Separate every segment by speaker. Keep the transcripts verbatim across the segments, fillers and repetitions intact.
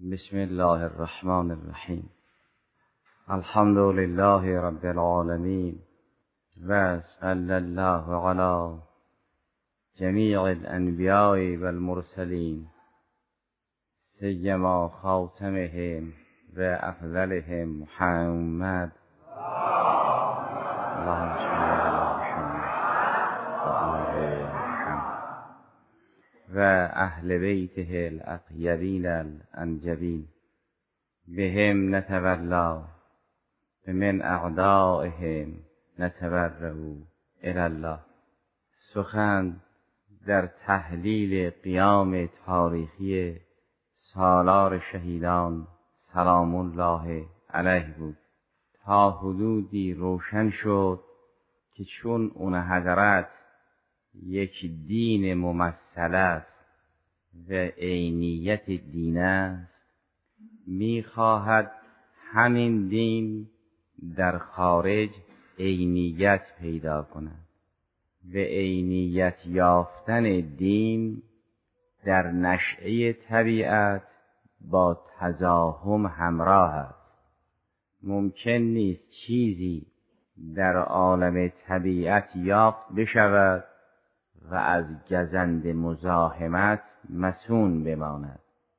Speaker 1: بسم الله الرحمن الرحیم. الحمد لله رب العالمین و صلی الله علی جمیع الانبیاء و المرسلین سیما خاتمهم و افضلهم محمد اللهم صل علی محمد و آل محمد و اهل بیته الاطیبین الانجبین بهم نتولا من اعدائهم نتبرأ الی الله. سخن در تحلیل قیام تاریخی سالار شهیدان سلام الله علیه بود. تا حدودی روشن شد که چون اون حضرت یک دین ممثل است و عینیت دین است، می‌خواهد همین دین در خارج عینیت پیدا کند و عینیت یافتن دین در نشأه طبیعت با تزاحم همراه است. ممکن نیست چیزی در عالم طبیعت یافت بشود و از گزند مزاحمت مصون بماند.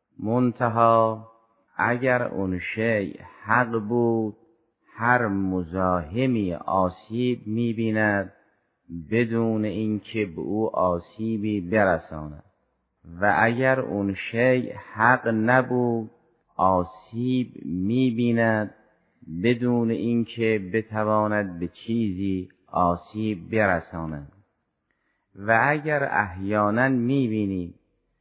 Speaker 1: منتها اگر اون شیء حق بود، هر مزاحمی آسیب می‌بیند بدون اینکه به او آسیبی برساند، و اگر اون شیء حق نبود آسیب می‌بیند بدون اینکه بتواند به چیزی آسیب برساند. و اگر احیانا می‌بینیم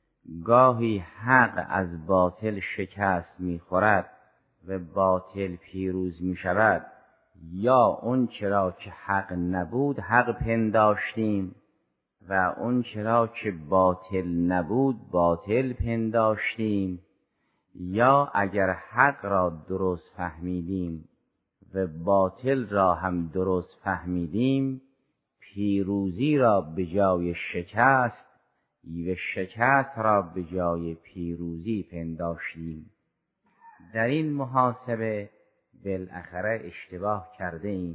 Speaker 1: گاهی حق از باطل شکست می‌خورد و باطل پیروز می‌شود، یا اون چرا که حق نبود حق پنداشتیم و اون چرا که باطل نبود باطل پنداشتیم، یا اگر حق را درست فهمیدیم و باطل را هم درست فهمیدیم، پیروزی را به جای شکست و شکست را به جای پیروزی پنداشتیم. در این محاسبه بالاخره اشتباه کرده ایم،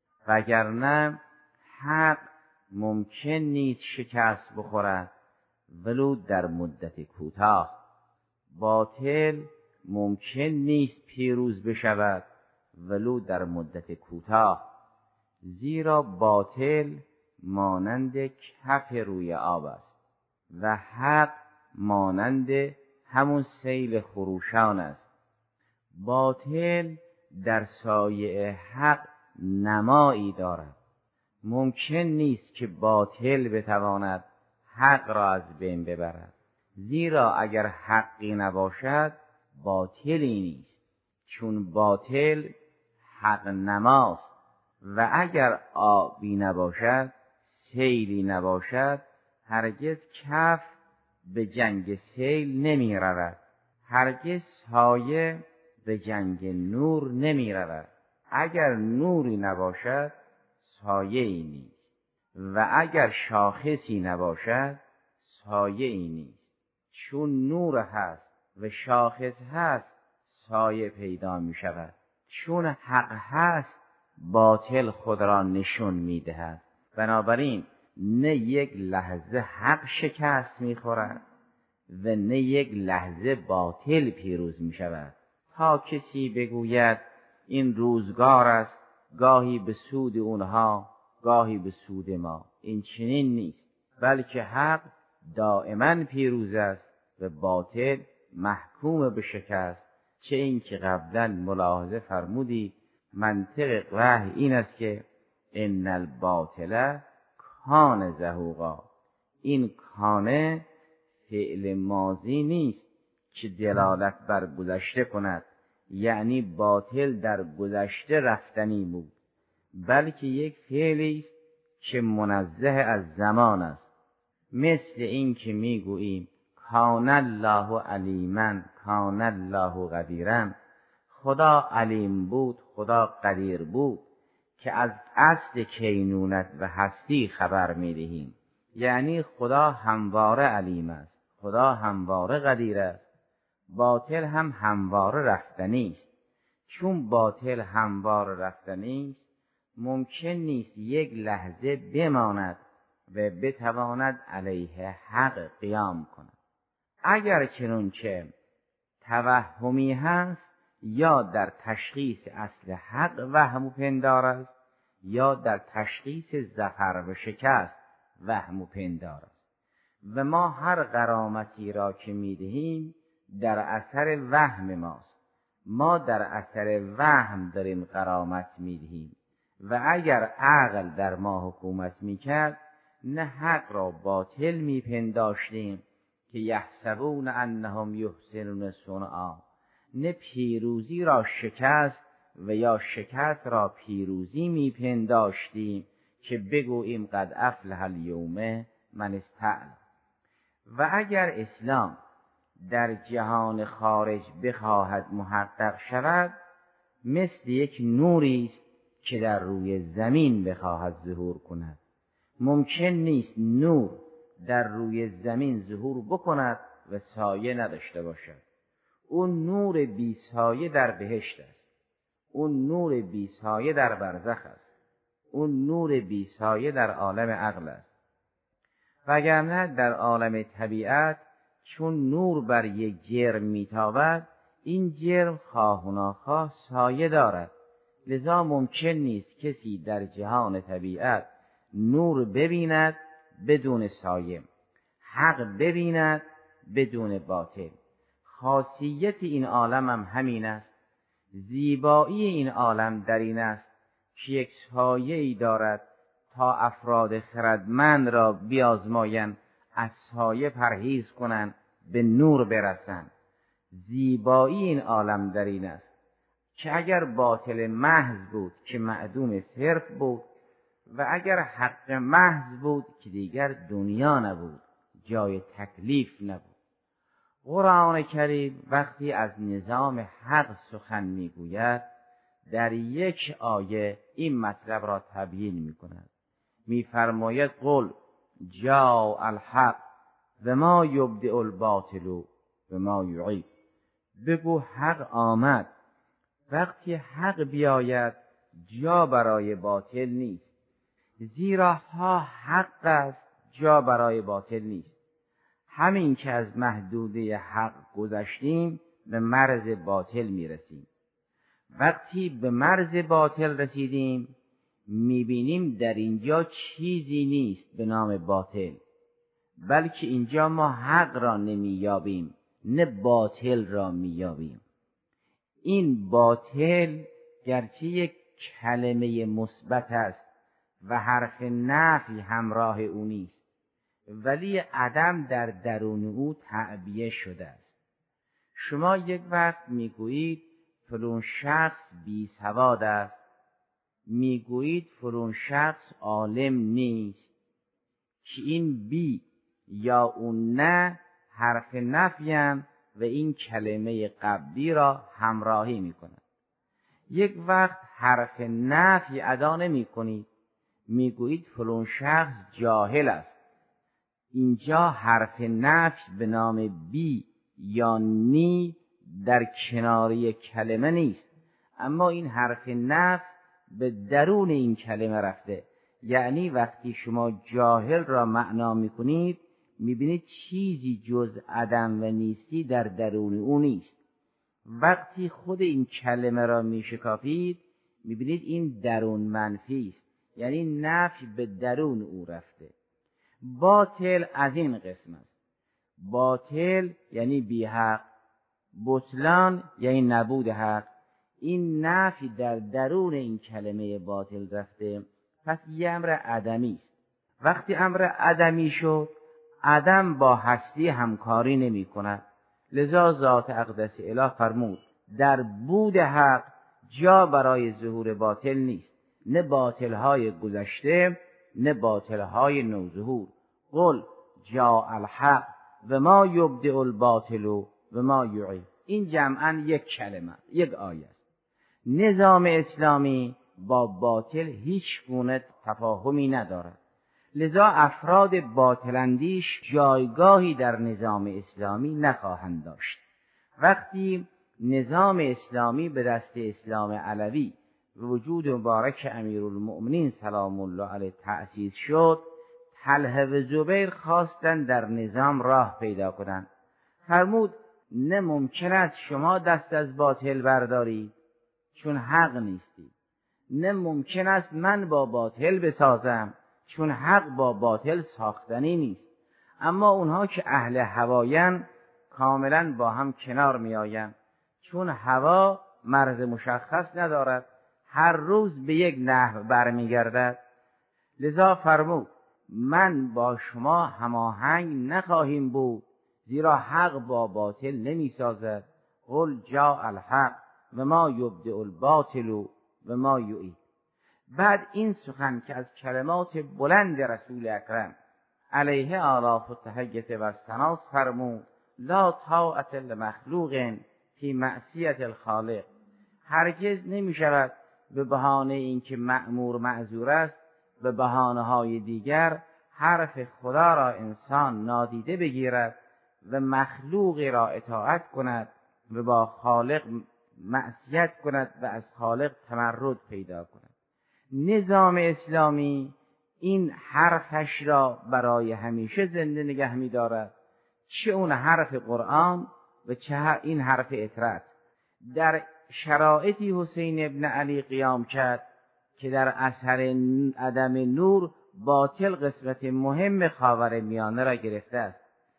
Speaker 1: وگرنه حق ممکن نیست شکست بخورد ولو در مدت کوتاه. باطل ممکن نیست پیروز بشود ولو در مدت کوتاه، زیرا باطل مانند کف روی آب است و حق مانند همون سیل خروشان است. باطل در سایه حق نمایی دارد. ممکن نیست که باطل بتواند حق را از بین ببرد، زیرا اگر حقی نباشد باطلی نیست، چون باطل حق نماست. و اگر آبی نباشد، سیلی نباشد، هرگز کف به جنگ سیل نمی رود، هرگز سایه به جنگ نور نمی رود. اگر نوری نباشد سایه ای نیست، و اگر شاخصی نباشد سایه ای نیست. چون نور هست و شاخص هست سایه پیدا می شود. چون حق هست باطل خود را نشون می دهد. بنابراین نه یک لحظه حق شکست می خورد و نه یک لحظه باطل پیروز می شود. تا کسی بگوید این روزگار است، گاهی به سود اونها گاهی به سود ما، این چنین نیست، بلکه حق دائما پیروز است و باطل محکوم به شکست. چه این که قبلا ملاحظه فرمودید منطق وحی این است که ان الباطل کان زهوقا. این کانه فعل ماضی نیست که دلالت بر گذشته کند، یعنی باطل در گذشته رفتنی بود، بلکه یک فعلی است که منزه از زمان است. مثل این که میگوییم کان الله علیما کان الله قدیرا، خدا علیم بود خدا قدیر بود، که از اصل کینونت و هستی خبر میدهیم. یعنی خدا همواره علیم است، خدا همواره قدیر است. باطل هم همواره رفتنی است. چون باطل همواره رفتنی است، ممکن نیست یک لحظه بماند و بتواند علیه حق قیام کند. اگر چنانچه توهمی هست، یا در تشخیص اصل حق وهم و پندار است، یا در تشخیص ظفر و شکست وهم و پندار است. و ما هر غرامتی را که میدهیم در اثر وهم ماست. ما در اثر وهم داریم غرامت میدهیم و اگر عقل در ما حکومت میکرد، نه حق را باطل میپنداشتیم که یحسبون انهم یحسنون صنعا، نه پیروزی را شکست و یا شکست را پیروزی میپنداشتیم که بگوییم قد افلح الیوم من استعلا. و اگر اسلام در جهان خارج بخواهد محقق شود، مثل یک نوری است که در روی زمین بخواهد ظهور کند. ممکن نیست نور در روی زمین ظهور بکند و سایه نداشته باشد. اون نور بی سایه در بهشت است، اون نور بی سایه در برزخ است، اون نور بی سایه در عالم عقل است. وگرنه در عالم طبیعت چون نور بر یک جرم میتابد، این جرم خواه و ناخواه سایه دارد. لذا ممکن نیست کسی در جهان طبیعت نور ببیند بدون سایه، حق ببیند بدون باطل. خاصیت این عالم هم همین است. زیبایی این عالم در این است که یک سایه‌ای دارد تا افراد خردمند را بیازمایند، از سایه پرهیز کنند، به نور برسند. زیبایی این عالم در این است که اگر باطل محض بود که معدوم صرف بود، و اگر حق محض بود که دیگر دنیا نبود، جای تکلیف نبود. قرآن کریم وقتی از نظام حق سخن میگوید، در یک آیه این مطلب را تبیین میکند. میفرماید قل جاء الحق و ما یبدئ الباطل و ما یعید. بگو حق آمد. وقتی حق بیاید جا برای باطل نیست، زیرا ها حق است، جا برای باطل نیست. همین که از محدوده حق گذشتیم به مرز باطل میرسیم. وقتی به مرز باطل رسیدیم میبینیم در اینجا چیزی نیست به نام باطل، بلکه اینجا ما حق را نمییابیم، نه باطل را مییابیم. این باطل گرچه یک کلمه مثبت است و حرف نفی همراه او نیست، ولی عدم در درون او تعبیه شده است. شما یک وقت میگویید فلان شخص بی سواد است، میگویید فلان شخص عالم نیست، که این بی یا اون نه حرف نفی هم و این کلمه قبلی را همراهی میکند. یک وقت حرف نفی ادا نمی کنید، میگویید فلان شخص جاهل است. اینجا حرف نفی به نام بی یا نی در کناری کلمه نیست، اما این حرف نفی به درون این کلمه رفته. یعنی وقتی شما جاهل را معنا میکنید، میبینید چیزی جز عدم و نیستی در درون او نیست. وقتی خود این کلمه را میشکافید، میبینید این درون منفی است، یعنی نفی به درون او رفته. باطل از این قسم است. باطل یعنی بی حق، بطلان یعنی نبود حق. این نفی در درون این کلمه باطل رفته، پس یه امر عدمی است. وقتی امر عدمی شد، عدم با هستی همکاری نمی کند. لذا ذات اقدس اله فرمود در بود حق جا برای ظهور باطل نیست، نه باطلهای گذشته نه باطلهای نوظهور. قل جاء الحق و ما یبدئ الباطل و ما یعید. این جمعاً یک کلمه، یک آیه است. نظام اسلامی با باطل هیچ گونه تفاهمی ندارد. لذا افراد باطل اندیش جایگاهی در نظام اسلامی نخواهند داشت. وقتی نظام اسلامی به دست اسلام علوی وجود مبارک امیرالمؤمنین سلام الله علیه تأسیس شد، طلحه و زبیر خواستن در نظام راه پیدا کنند. فرمود نه ممکن است شما دست از باطل بردارید چون حق نیستی، نه ممکن است من با باطل بسازم چون حق با باطل ساختنی نیست. اما اونها که اهل هوایان کاملا با هم کنار می آیند، چون هوا مرز مشخص ندارد، هر روز به یک نحو برمیگردد. لذا فرمود من با شما هماهنگ نخواهیم بود، زیرا حق با باطل نمی سازد. قل جاء الحق و ما یبدئ الباطل و ما یعید. بعد این سخن که از کلمات بلند رسول اکرم علیه آلاف و تحیت و سناس فرمود لا طاعت لمخلوق فی معصیت الخالق. هرگز نمی شود به بهانه اینکه مأمور معذور است به بهانه های دیگر حرف خدا را انسان نادیده بگیرد و مخلوقی را اطاعت کند و با خالق معصیت کند و از خالق تمرد پیدا کند. نظام اسلامی این حرفش را برای همیشه زنده نگه می دارد، چه اون حرف قرآن و چه این حرف اطرت. در شرایطی حسین ابن علی قیام کرد که در اثر عدم نور باطل قسمت مهم خاور میانه را گرفته است،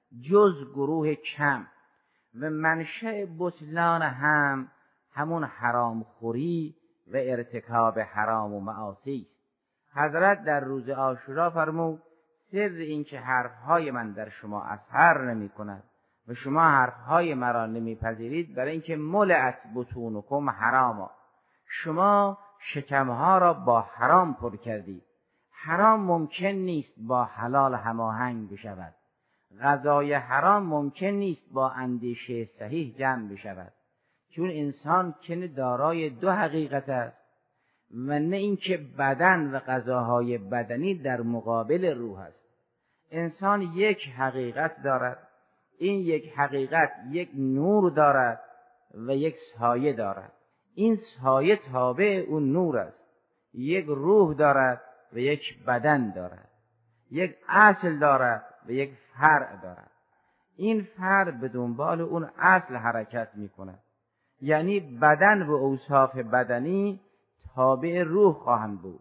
Speaker 1: جز گروه کم، و منشأ بطلان هم همون حرام خوری و ارتکاب حرام و معاصی است. حضرت در روز عاشورا فرمود سر این که حرفهای من در شما اثر نمی کند و شما حرفهای مرا نمیپذیرید برای اینکه ملئت بطونکم حراما، شما شکمها را با حرام پر کردید. حرام ممکن نیست با حلال هماهنگ بشود، غذای حرام ممکن نیست با اندیشه صحیح جمع بشود، چون انسان که دارای دو حقیقت است و نه اینکه بدن و غذاهای بدنی در مقابل روح است. انسان یک حقیقت دارد، این یک حقیقت یک نور دارد و یک سایه دارد. این سایه تابع اون نور است. یک روح دارد و یک بدن دارد، یک اصل دارد و یک فرع دارد. این فرع به دنبال اون اصل حرکت می کند، یعنی بدن و اوصاف بدنی تابع روح خواهند بود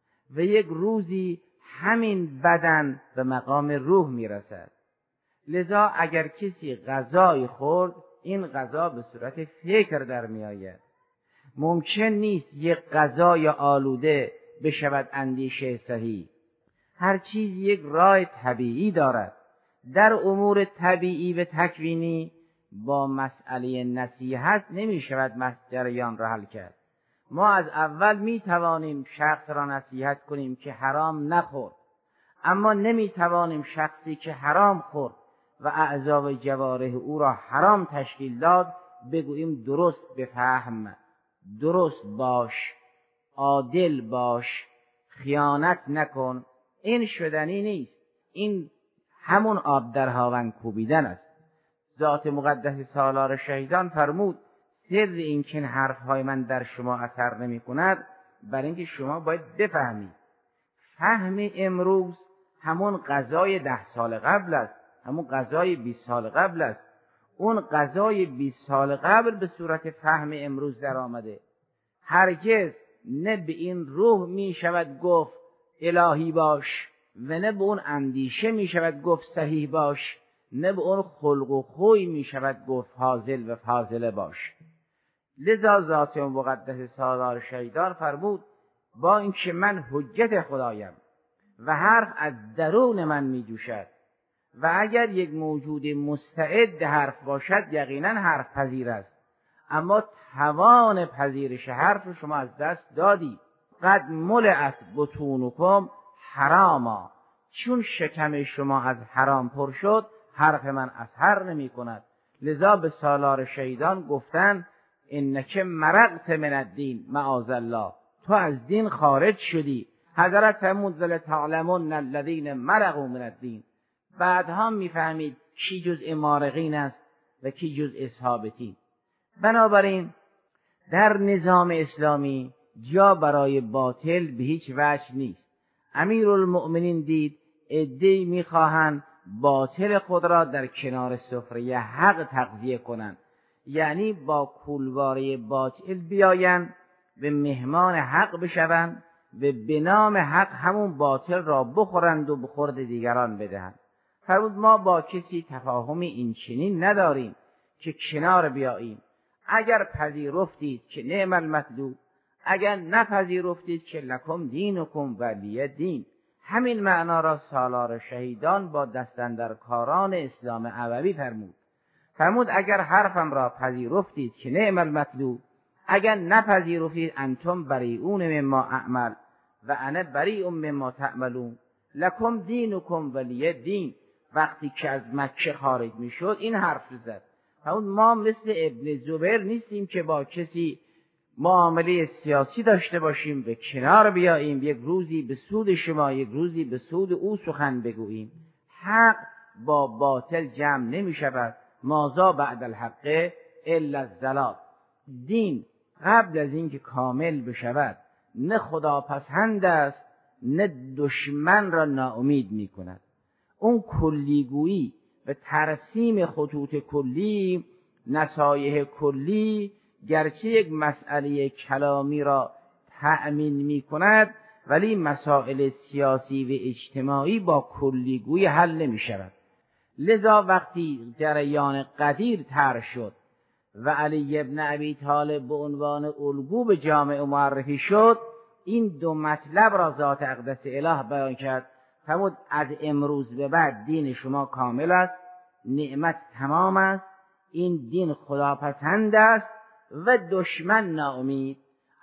Speaker 1: و یک روزی همین بدن به مقام روح می رسد. لذا اگر کسی غذای خورد، این غذا به صورت فکر در می آید. ممکن نیست یک غذای آلوده بشود اندیشه صحیح. هر چیز یک راه طبیعی دارد. در امور طبیعی و تکوینی با مسئله نصیحت نمی شود جریان را حل کرد. ما از اول می توانیم شخص را نصیحت کنیم که حرام نخورد، اما نمی توانیم شخصی که حرام خورد و اعضا و جوارح او را حرام تشکیل داد بگوییم درست بفهم، درست باش، عادل باش، خیانت نکن. این شدنی نیست. این همون آب در هاون کوبیدن است. ذات مقدس سالار شهیدان فرمود سر این که حرفهای من در شما اثر نمی کند برای اینکه شما باید بفهمید. فهم امروز همون قضای ده سال قبل است، همون قضای بیست سال قبل است. اون قضای بیست سال قبل به صورت فهم امروز در آمده. هرگز نه به این روح می شود گفت الهی باش و نه به اون اندیشه می شود گفت صحیح باش، نه به اون خلق و خوی می شود گفت فاضل و فاضله باش. لذا ذات مقدس سالار شهیدان فرمود با اینکه من حجت خدایم و حرف از درون من می جوشد و اگر یک موجود مستعد حرف باشد یقینا حرف پذیر است، اما توان پذیرش حرف رو شما از دست دادی. قد ملئت بطونکم حراما، چون شکم شما از حرام پر شد حرف من اثر نمی کند. لذا به سالار شهیدان گفتن انک مرقت من الدین معاذ الله، تو از دین خارج شدی. حضرت فرمود لتعلمن الذین مرقوا من الدین. بعدها میفهمید چی جزء مارقین است و کی جزء ثابتین. بنابراین در نظام اسلامی جا برای باطل به هیچ وجه نیست. امیرالمؤمنین دید عده‌ای میخواهند باطل خود را در کنار سفره حق تغذیه کنند، یعنی با کولواره باطل بیایند به مهمان حق بشوند و به نام حق همون باطل را بخورند و به خورد دیگران بدهند. فرمود ما با کسی تفاهمی این چنین نداریم که کنار بیاییم. اگر پذیرفتید که نعم المطلوب، اگر نپذیرفتید که لکم دینکم ولی دین. همین معنا را سالار شهیدان با دستاندرکاران اسلام عربی فرمود. فرمود اگر حرفم را پذیرفتید که نعم المطلوب، اگر نپذیرفتید انتم بریئون مما اعمل و انا بریء مما تعملون لکم دینکم ولی دین. وقتی که از مکه خارج میشد این حرف زد. فرمود ما مثل ابن زبیر نیستیم که با کسی معامله سیاسی داشته باشیم و کنار بیاییم، یک روزی به سود شما یک روزی به سود او سخن بگوییم. حق با باطل جمع نمی شود. ماذا بعد الحق الا الضلال. دین قبل از اینکه کامل بشود نه خداپسند است نه دشمن را ناامید می کند. اون کلیگویی و ترسیم خطوط کلی، نصایح کلی، گرچه یک مسئله کلامی را تأمین می کند ولی مسائل سیاسی و اجتماعی با کلیگویی حل نمی شود. لذا وقتی جریان قدیر طرح شد و علی ابن ابی طالب به عنوان الگو به جامعه معرفی شد، این دو مطلب را ذات اقدس اله بیان کرد. فرمود از امروز به بعد دین شما کامل است، نعمت تمام است، این دین خداپسند است و دشمن ناامید.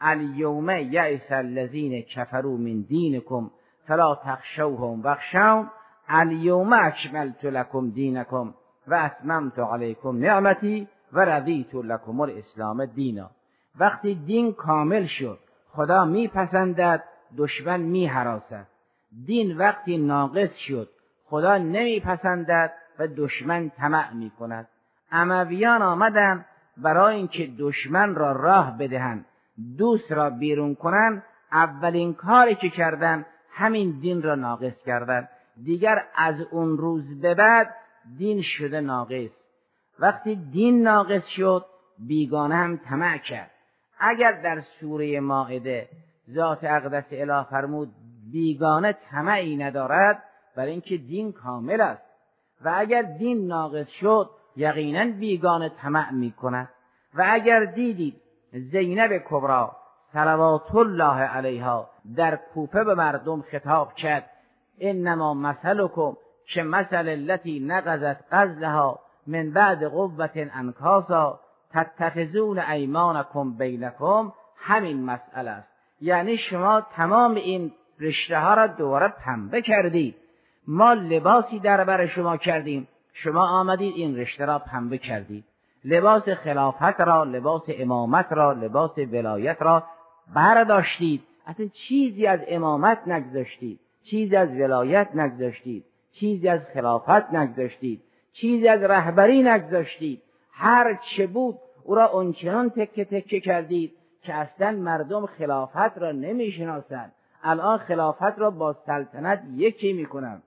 Speaker 1: الیوم یئس الذین کفروا من دینکم فلا تخشوهم واخشون الیوم اکملت لکم دینکم و اتممت علیکم نعمتی و رضیت لکم الاسلام دینا. وقتی دین کامل شد خدا میپسندد، دشمن میهراسد. دین وقتی ناقص شد خدا نمیپسندد و دشمن طمع میکند. امویان آمدند برای اینکه دشمن را راه بدهند، دوست را بیرون کنند، اولین کاری که کردند همین دین را ناقص کردند. دیگر از اون روز به بعد دین شده ناقص. وقتی دین ناقص شد بیگانه هم طمع کرد. اگر در سوره مائده ذات اقدس اله فرمود بیگانه طمعی ندارد برای اینکه دین کامل است، و اگر دین ناقص شد یقینا بیگانه طمع میکند. و اگر دیدید زینب کبری صلوات الله علیها در کوفه به مردم خطاب کرد انما مثلکم که مثل التی نقضت غزلها من بعد قوة انکاسا تتخذون ایمانکم بینکم، همین مسئله است. یعنی شما تمام این رشته ها را دوباره پنبه کردید. ما لباسی در بر شما کردیم، شما آمدید این رشته را پنبه کردید. لباس خلافت را، لباس امامت را، لباس ولایت را برداشتید. اصلا چیزی از امامت نگذاشتید، چیزی از ولایت نگذاشتید، چیزی از خلافت نگذاشتید، چیزی از رهبری نگذاشتید. هر چه بود او را اونچنان تکه تکه کردید که اصلا مردم خلافت را نمیشناسند. الان خلافت را با سلطنت یکی میکنند.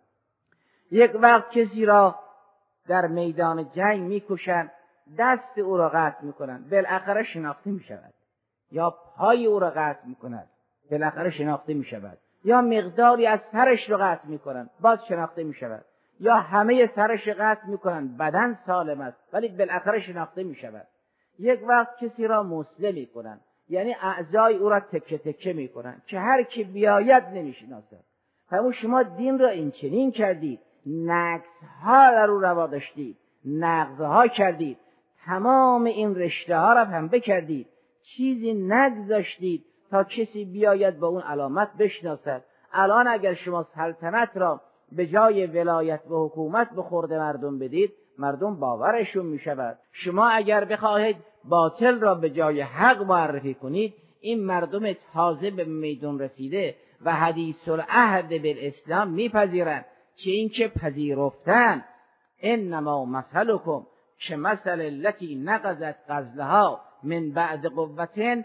Speaker 1: یک وقت کسی را در میدان جنگ میکشند، دست او را قطع میکنند، بالاخره شناخته میشود. یا پای او را قطع میکنند، بالاخره شناخته میشود. یا مقداری از سرش را قطع میکنند، باز شناخته میشود. یا همه سرش را قطع میکنند، بدن سالم است ولی بالاخره شناخته میشود. یک وقت کسی را مسلم میکنند، یعنی اعضای او را تکه تکه میکنند که هر کی بیاید نمیشناسد. فرمود شما دین را این چنین کردید، نقص ها در او روا داشتید، نقض ها کردید، تمام این رشته ها را پنبه کردید، چیزی نگذاشتید تا کسی بیاید با اون علامت بشناسد. الان اگر شما سلطنت را به جای ولایت و حکومت به خورد مردم بدید، مردم باورشون می شود. شما اگر بخواهید باطل را به جای حق معرفی کنید، این مردم تازه به میدون رسیده و حدیث العهد بالاسلام میپذیرند. چه این که پذیرفتن انما مثلکم که مثل التی نقضت غزلها من بعد قوة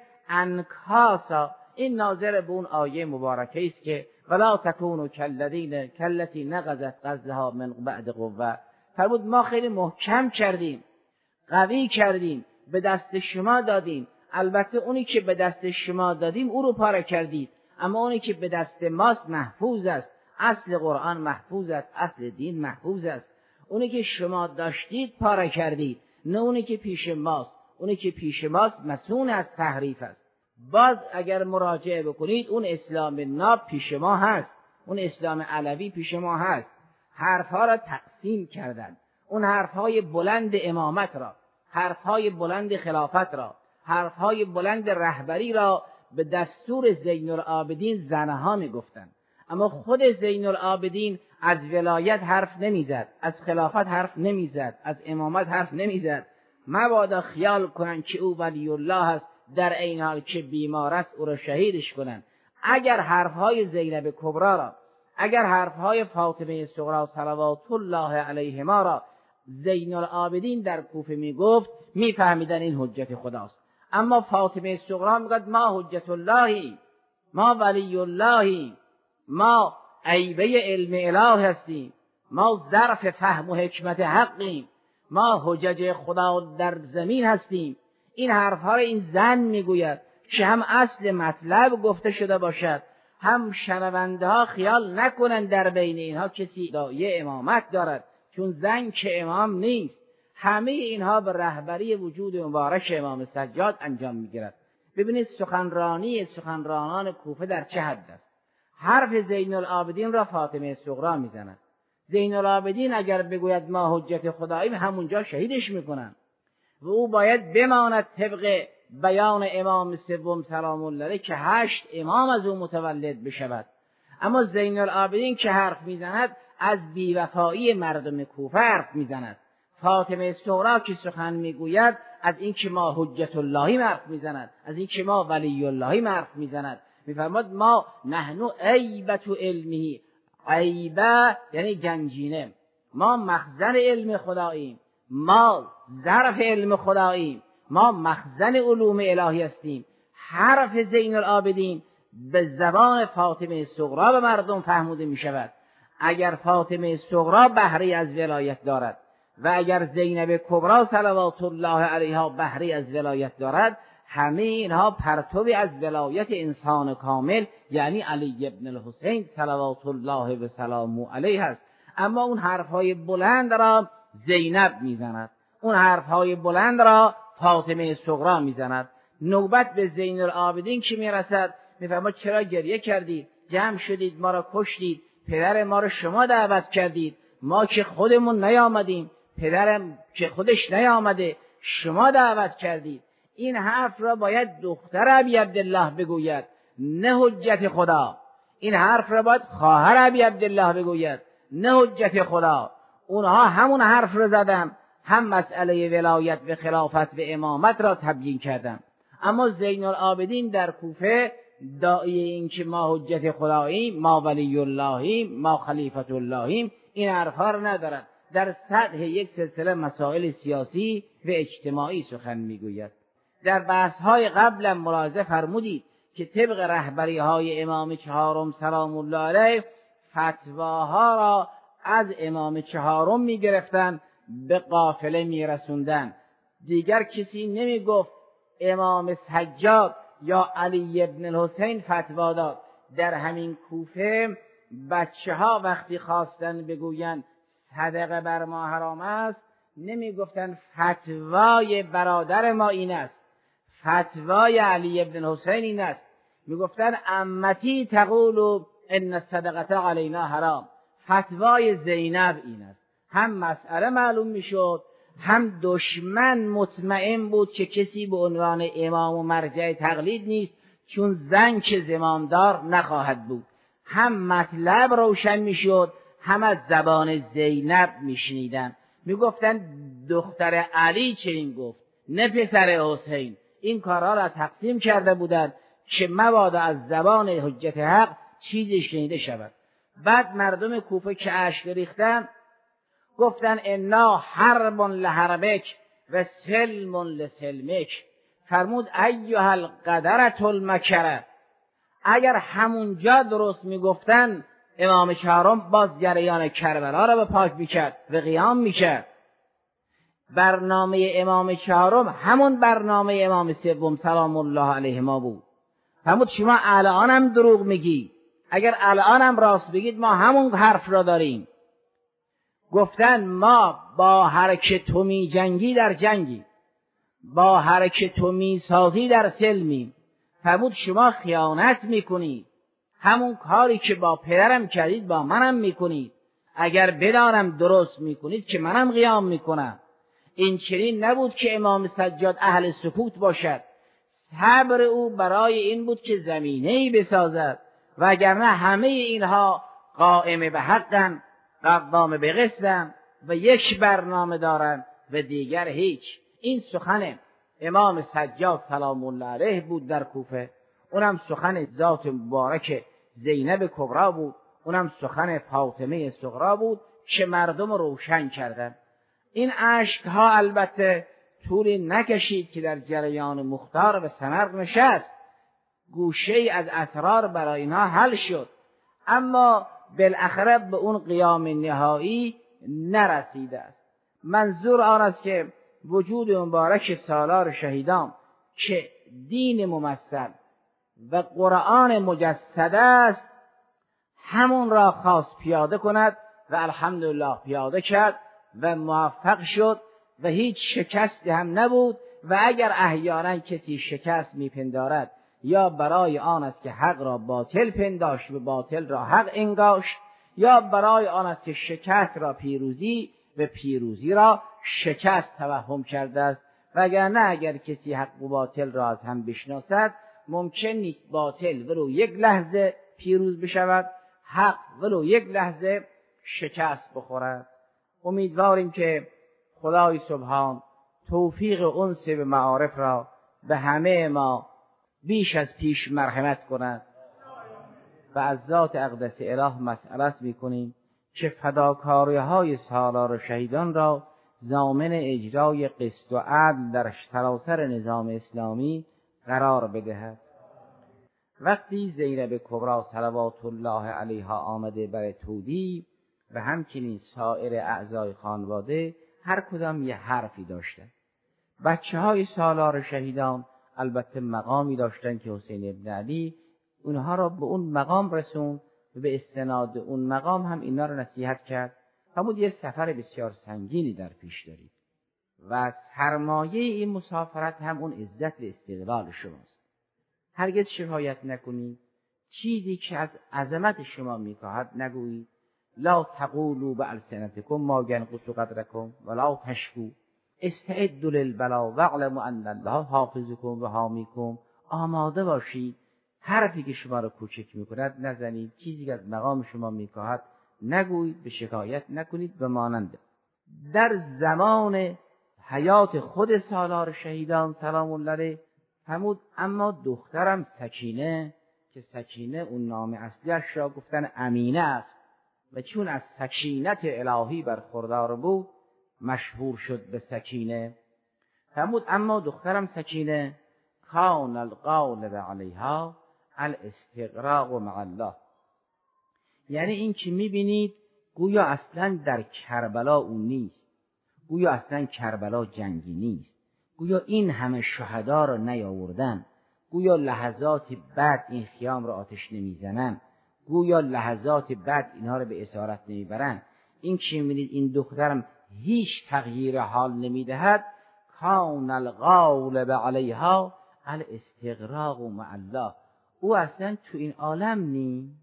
Speaker 1: انکاسا. این ناظر به اون آیه مبارکه است که ولا تکونوا کالذین کالتی نقضت غزلها من بعد قوة. فرمود ما خیلی محکم کردیم، قوی کردیم، به دست شما دادیم. البته اونی که به دست شما دادیم او رو پاره کردید، اما اونی که به دست ماست محفوظ است. اصل قرآن محفوظ است، اصل دین محفوظ است. اونی که شما داشتید پاره کردید، نه اونی که پیش ماست. اونی که پیش ماست مسئول از تحریف است. باز اگر مراجعه بکنید اون اسلام ناب پیش ما هست، اون اسلام علوی پیش ما هست. حرفها را تقسیم کردند، اون حرفهای بلند امامت را، حرفهای بلند خلافت را، حرفهای بلند رهبری را به دستور زین العابدین زنها می گفتند. اما خود زین العابدین از ولایت حرف نمیزد، از خلافت حرف نمیزد، از امامت حرف نمیزد. مبادا خیال کنن که او ولی الله است، در این حال که بیمار است او را شهیدش کنن. اگر حرفهای زینب کبری را، اگر حرفهای فاطمه صغری صلوات الله علیهما را زین العابدین در کوفه میگفت، میفهمیدن این حجت خداست. اما فاطمه صغری میگه ما حجت اللهی، ما ولی اللهی، ما عیبه علم اله هستیم، ما ظرف فهم و حکمت حقیم، ما حجج خدا در زمین هستیم. این حرفها این زن میگوید که هم اصل مطلب گفته شده باشد، هم شنونده ها خیال نکنن در بین اینها کسی دایه امامت دارد، چون زن که امام نیست. همه اینها به رهبری وجود مبارک امام سجاد انجام میگیرد. ببینید سخنرانی سخنرانان کوفه در چه حد است. حرف زین العابدین را فاطمه صغری میزند. زین العابدین اگر بگوید ما حجت خداییم، همونجا شهیدش میکنن و او باید بماند طبق بیان امام سوم سلام الله علیه که هشت امام از او متولد بشود. اما زین العابدین که حرف میزند از بیوفایی مردم کوفه حرف میزند. فاطمه صغری که سخن میگوید از این که ما حجت اللهی حرف میزند، از این که ما ولی اللهی حرف میزند. میفرماد ما نحنو عیبت علمی، عیبه یعنی گنجینه، ما مخزن علم خداییم، ما ظرف علم خداییم، ما مخزن علوم الهی هستیم. حرف زین العابدین به زبان فاطمه صغری به مردم فهموده می شود. اگر فاطمه صغری بهره از ولایت دارد و اگر زینب کبری صلوات الله علیها بهره از ولایت دارد، همه اینها پرتوی از ولایت انسان کامل یعنی علی ابن الحسین صلوات الله و سلامه علیه است. اما اون حرفهای بلند را زینب میزند، اون حرفهای بلند را فاطمه صغری میزند. نوبت به زین العابدین که میرسد میفرماد چرا گریه کردید؟ جمع شدید ما را کشتید، پدر ما را شما دعوت کردید، ما که خودمون نیامدیم، پدرم که خودش نیامده، شما دعوت کردید. این حرف را باید دختر ابی عبدالله بگوید، نه حجت خدا. این حرف را باید خواهر ابی عبدالله بگوید، نه حجت خدا. اونها همون حرف را زدن، هم مسئله ولایت و خلافت و امامت را تبیین کردن. اما زین العابدین در کوفه داعی این که ما حجت خداییم، ما ولی اللهیم، ما خلیفت اللهیم، این حرفها را ندارد. در سطح یک سلسله مسائل سیاسی و اجتماعی سخن میگوید. در بحث‌های قبلا ملاحظه فرمودید که طبق رهبری‌های امام چهارم سلام الله علیه فتواها را از امام چهارم می‌گرفتند، به قافله می‌رسوندند. دیگر کسی نمی‌گفت امام سجاد یا علی ابن الحسین فتوا داد. در همین کوفه بچه‌ها وقتی خواستن بگویند صدقه بر ما حرام است، نمی‌گفتند فتوای برادر ما این است، فتوای علی ابن الحسین این است. میگفتن عمتی تقول ان الصدقه علینا حرام، فتوای زینب این است. هم مسئله معلوم میشد، هم دشمن مطمئن بود که کسی به عنوان امام و مرجع تقلید نیست، چون زن که زمامدار نخواهد بود. هم مطلب روشن میشد، هم از زبان زینب میشنیدن. میگفتن دختر علی چنین گفت، نه پسر حسین. این کارها را تقسیم کرده بودند که مبادا از زبان حجت حق چیزی شنیده شود. بعد مردم کوفه که اشک ریختن، گفتن انا حرب لحربک و سلم لسلمک. فرمود ایها القدرة المکره. اگر همونجا درست میگفتن امام چهارم باز جریان کربلا را به پاک میکرد و قیام میکرد. برنامه امام چهارم همون برنامه امام سوم سلام الله علیهما بود. فرمود شما الانم دروغ میگی، اگر الانم راست بگید ما همون حرف را داریم. گفتن ما با هر که تو می جنگی در جنگی، با هر که تو می سازی در سلمی. فرمود شما خیانت میکنید، همون کاری که با پدرم کردید با منم میکنید. اگر بدانم درست میکنید که منم قیام میکنم. این چنین نبود که امام سجاد اهل سکوت باشد. صبر او برای این بود که زمینه‌ای بسازد، وگرنه همه اینها قائم به حقن، قوام به قسطن و یک برنامه دارن و دیگر هیچ. این سخن امام سجاد سلام الله علیه بود در کوفه. اونم سخن ذات مبارک زینب کبرا بود، اونم سخن فاطمه صغرا بود که مردم روشن کردن. این اشکها البته طولی نکشید که در جریان مختار و سمرق نشست، گوشه‌ای از اسرار برای اینها حل شد، اما بالاخره به اون قیام نهایی نرسیده است. منظور آن است که وجود مبارک سالار شهیدان که دین ممثل و قرآن مجسد است همون را خواست پیاده کند و الحمدلله پیاده کرد و موفق شد و هیچ شکستی هم نبود. و اگر احیانا کسی شکست میپندارد یا برای آن است که حق را باطل پنداشت و باطل را حق انگاشت، یا برای آن است که شکست را پیروزی و پیروزی را شکست توهم کرده است. وگرنه اگر کسی حق و باطل را از هم بشناسد ممکن نیست باطل ولو یک لحظه پیروز بشود، حق ولو یک لحظه شکست بخورد. امیدواریم که خدای سبحان توفیق انس به معارف را به همه ما بیش از پیش مرحمت کند و از ذات اقدس اله مسئلت میکنیم که فداکاری های سالار و شهیدان را ضامن اجرای قسط و عدل در سراسر نظام اسلامی قرار بدهد. وقتی زینب کبرا صلوات الله علیها آمده بر تودی و همچنین سایر اعضای خانواده هر کدام یه حرفی داشتند. بچه های سالار شهیدان البته مقامی داشتن که حسین ابن علی اونها را به اون مقام رسوند و به استناد اون مقام هم اینا را نصیحت کرد. فرمود یه سفر بسیار سنگینی در پیش دارید و سرمایه این مسافرت هم اون عزت و استقلال شماست. هرگز شکایت نکنید، چیزی که از عظمت شما میکاهد نگویید. لا تقولوا بألسنتکم ما ینقص قدرکم ولا تشکوا استعدوا للبلا واعلموا ان الله حافظکم و حامیکم. آماده باشید، حرفی که شما را کوچک میکند نزنید، چیزی که از مقام شما میکاهد نگویید، به شکایت نکنید و مانند. در زمان حیات خود سالار شهیدان سلام الله علیه فرمود اما دخترم سکینه، که سکینه اون نام اصلیش را گفتن امینه است و چون از سکینت الهی برخوردار بود مشهور شد به سکینه. فرمود اما دخترم سکینه کان الغالب علیها الاستغراق مع الله. یعنی این که میبینید گویا اصلا در کربلا اون نیست، گویا اصلا کربلا جنگی نیست، گویا این همه شهدا را نیاوردن، گویا لحظات بعد این خیام را آتش نمیزنن، گویا لحظات بعد اینها را به اسارت نمیبرن. این که میبینید این دخترم هیچ تغییر حال نمیدهد، کان الغالب علیها الاستغراق مع الله، او اصلا تو این عالم نیست.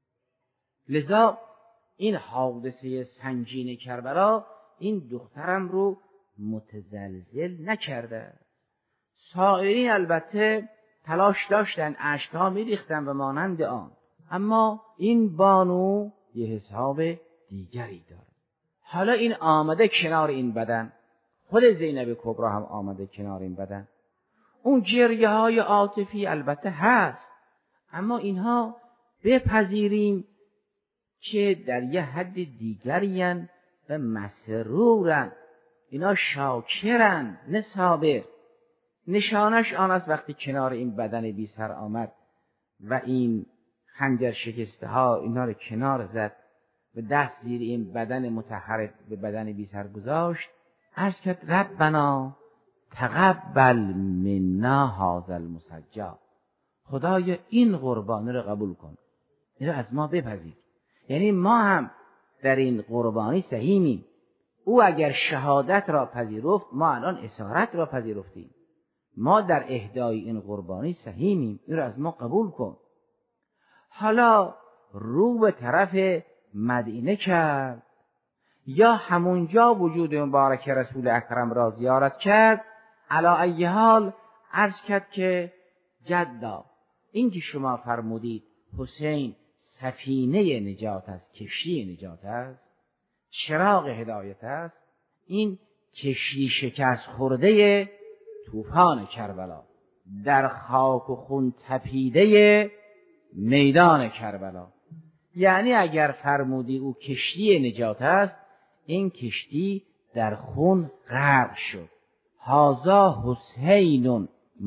Speaker 1: لذا این حادثه سنگین کربلا این دخترم رو متزلزل نکرده. سایرین البته تلاش داشتن، اشک‌ها میریختن و مانند آن، اما این بانو یه حساب دیگری داره. حالا این آمده کنار این بدن، خود زینب کبرا هم آمده کنار این بدن. اون گریه های عاطفی البته هست، اما اینها بپذیریم که در یه حد دیگری هن و مسرورن، اینا شاکرن نه صابر. نشانش آن است وقتی کنار این بدن بی سر آمد و این خنجر شکسته ها اینا رو کنار زد و دست زیر این بدن متحرک به بدن بی سر گذاشت، عرض کرد ربنا تقبل منا هذا المسجا، خدایا این قربانی رو قبول کن، این رو از ما بپذیر. یعنی ما هم در این قربانی سهیمیم. او اگر شهادت را پذیرفت، ما الان اسارت را پذیرفتیم. ما در اهدای این قربانی سهیمیم، این رو از ما قبول کن. حالا رو به طرف مدینه کرد یا همونجا وجود مبارک رسول اکرم را زیارت کرد. علی ای حال عرض کرد که جدا، این که شما فرمودید حسین سفینه نجات است، کشتی نجات است، چراغ هدایت است، این کشتی شکست خورده طوفان کربلا، در خاک و خون تپیده میدان کربلا. یعنی اگر فرمودی او کشتی نجات است، این کشتی در خون غرق شد. هذا حسین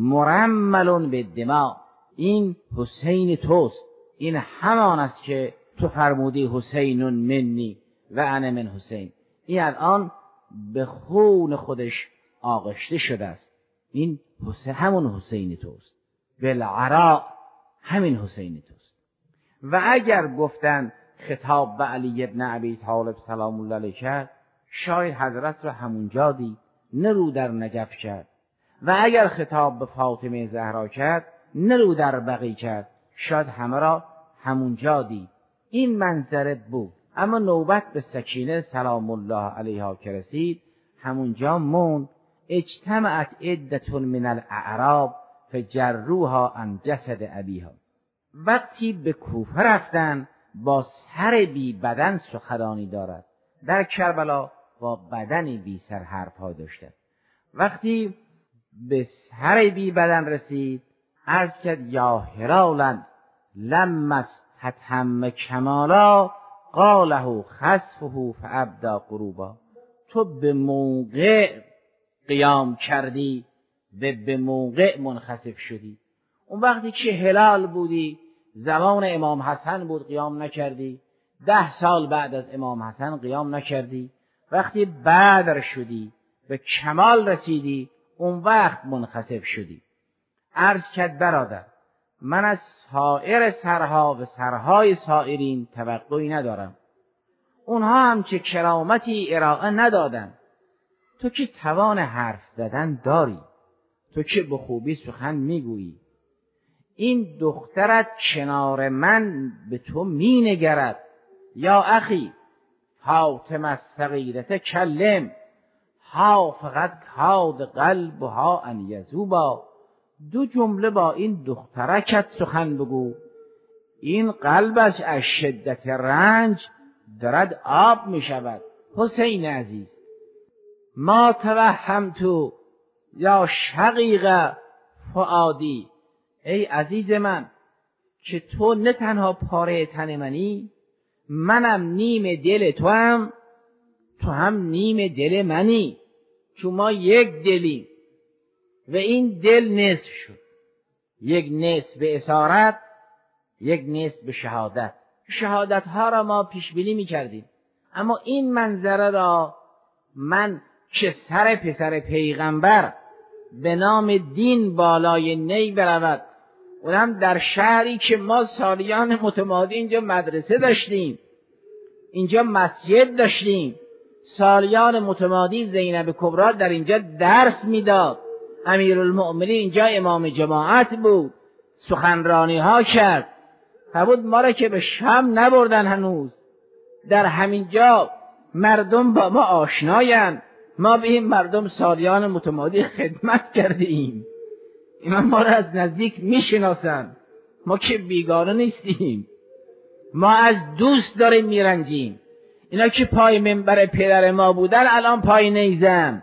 Speaker 1: مرمل بالدماء، این حسین توست، این همان است که تو فرمودی حسین منی و انا من حسین. این الان به خون خودش آغشته شده است، این حسین همون حسین توست، بالعراء همین حسین توست. و اگر گفتن خطاب به علی ابن ابی طالب سلام الله علیه کرد، شاید حضرت را همونجا دید، نه رو در نجف کرد. و اگر خطاب به فاطمه زهرا کرد، نه رو در بقیع کرد، شاید همه را همونجا دید. این منظره بود. اما نوبت به سکینه سلام الله علیها که رسید، همونجا موند. اجتمعت عدة من الاعراب فجروها عن جسد ابیها. وقتی به کوفه رفتن، با سر بی بدن سخنرانی دارد. در کربلا با بدنی بی سر حرف‌ها داشته. وقتی به سر بی بدن رسید، عرض کرد یا هلالا لما استتم کمالا قاله خسفه فابدا غروبا. تو به موقع قیام کردی و به موقع منخسف شدی. اون وقتی که هلال بودی، زمان امام حسن بود، قیام نکردی. ده سال بعد از امام حسن قیام نکردی. وقتی بدر شدی به کمال رسیدی، اون وقت منخسف شدی. عرض کرد برادر، من از سایر سرها و سرهای سایرین توقعی ندارم. اونها هم چه کرامتی ارائه ندادن. تو که توان حرف زدن داری، تو که به خوبی سخن میگویی. این دخترت کنار من به تو می نگرد. یا اخی فاطمه الصغیرة کلم ها فقط کاد قلبها ان یذوبا. دو جمله با این دخترکت سخن بگو، این قلبش از شدت رنج دارد آب می شود. حسین عزیز، ما توهمت یا شقیق فؤادی، ای عزیز من که تو نه تنها پاره تن منی، منم نیم دل تو هم، تو هم نیم دل منی، چون ما یک دلیم. و این دل نصف شد، یک نصف به اسارت، یک نصف به شهادت. شهادت ها را ما پیش بینی می کردیم، اما این منظره را من که سر پسر پیغمبر به نام دین بالای نی برود، اونم در شهری که ما سالیان متمادی اینجا مدرسه داشتیم، اینجا مسجد داشتیم، سالیان متمادی زینب کبرا در اینجا درس میداد، امیرالمؤمنین اینجا امام جماعت بود، سخنرانی ها کرد. فرمود ما را که به شام نبردن هنوز، در همینجا مردم با ما آشناین، ما به این مردم سالیان متمادی خدمت کردیم، اینا ما را از نزدیک میشناسن، ما که بیگانه نیستیم، ما از دوست داریم میرنجیم. اینا که پای منبر پدر ما بودن الان پای نیزن،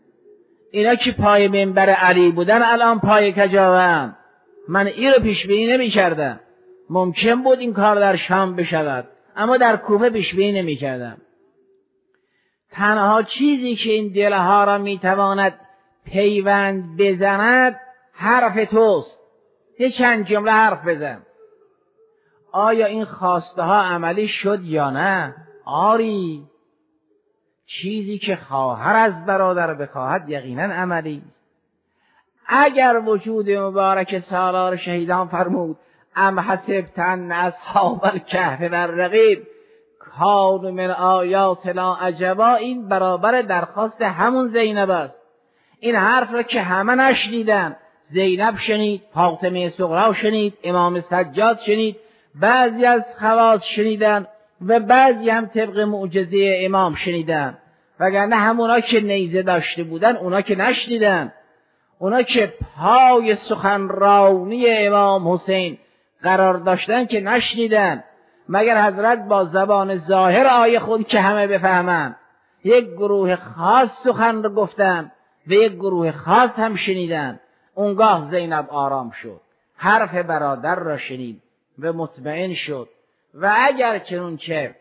Speaker 1: اینا که پای منبر علی بودن الان پای کجاون. من این رو پیش بینی نمی کردم. ممکن بود این کار در شام بشود، اما در کوفه پیش بینی نمی کردم. تنها چیزی که این دلها را میتواند پیوند بزند حرف توست. یه چند جمله حرف بزن. آیا این خواسته ها عملی شد یا نه؟ آری، چیزی که خواهر از برادر بخواهد یقینا عملی است. اگر وجود مبارک سالار شهیدان فرمود ام حسبت ان اصحاب الکهف والرقیب کانوا من آیاتنا عجبا، این برابر درخواست همون زینب است. این حرف را که همه نشنیدن، زینب شنید، فاطمه صغرا شنید، امام سجاد شنید، بعضی از خواص شنیدن و بعضی هم طبق معجزه امام شنیدن، وگرنه همونا که نیزه داشته بودن اونا که نشنیدن. اونا که پای سخنرانی امام حسین قرار داشتن که نشنیدن، مگر حضرت با زبان ظاهر آیه خود که همه بفهمن. یک گروه خاص سخن رو گفتن و یک گروه خاص هم شنیدن. اونگاه زینب آرام شد، حرف برادر را شنید و مطمئن شد و اگر چنانچه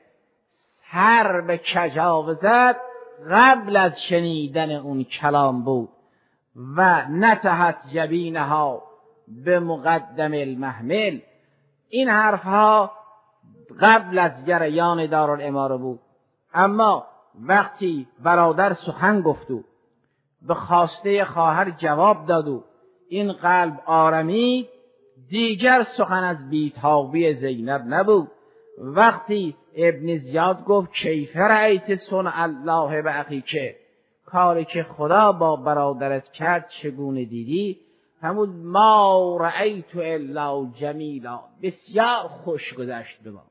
Speaker 1: سر به کجاوه زد قبل از شنیدن اون کلام بود و نتحت جبینها به مقدم المحمل. این حرفها قبل از جریان دارالاماره بود، اما وقتی برادر سخن گفت و به خواسته خواهر جواب داد و این قلب آرامید، دیگر سخن از بیتابی زینب نبود. وقتی ابن زیاد گفت کیف رأیت صنع الله به اخیک، کاری که خدا با برادرت کرد چگونه دیدی؟ فرمود ما رأیت الا جمیلا، بسیار خوش گذشت به ما.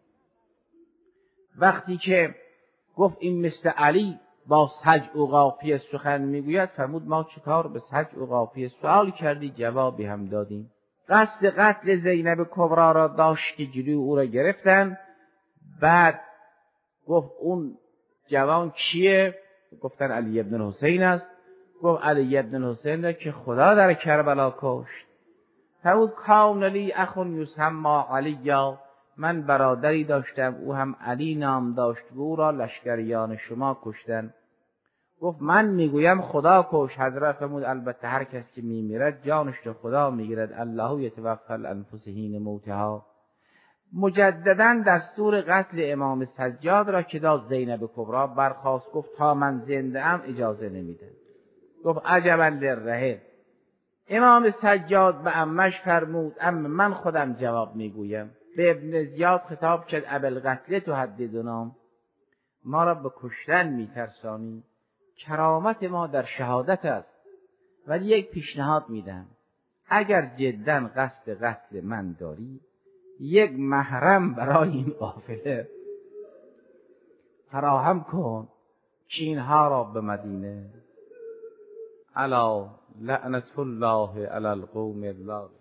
Speaker 1: وقتی که گفت این مثل علی با سجع و قافیه سخن میگوید، فرمود ما چیکار به سجع و قافیه سوال کردی جوابی هم دادیم. قصد قتل زینب کبرا را داشت که جلوی او را گرفتن. بعد گفت اون جوان کیه؟ گفتن علی ابن حسین است. گفت علی ابن حسین را که خدا در کربلا کشت. فرمود کان لی اخ یسمى علی، من برادری داشتم او هم علی نام داشت و او را لشکریان شما کشتن. گفت من میگویم خدا کش. حضرت فرمود البته هر کس که میمیرد جانش رو خدا میگیرد، الله یتوفی الانفس حین موتها. مجددا دستور قتل امام سجاد را که داد زینب کبرا برخاست، گفت تا من زنده ام اجازه نمیدم. گفت عجبا للرحم. امام سجاد به عمش فرمود عمه من خودم جواب میگویم. به ابن زیاد خطاب کرد ابوالقتل تهددنا، ما را به کشتن میترسانی، کرامت ما در شهادت است. ولی یک پیشنهاد میدم، اگر جدا قصد قتل من داری یک محرم برای این قافله فراهم کن که اینها را به مدینه. الا لعنت الله علی القوم الظالمین.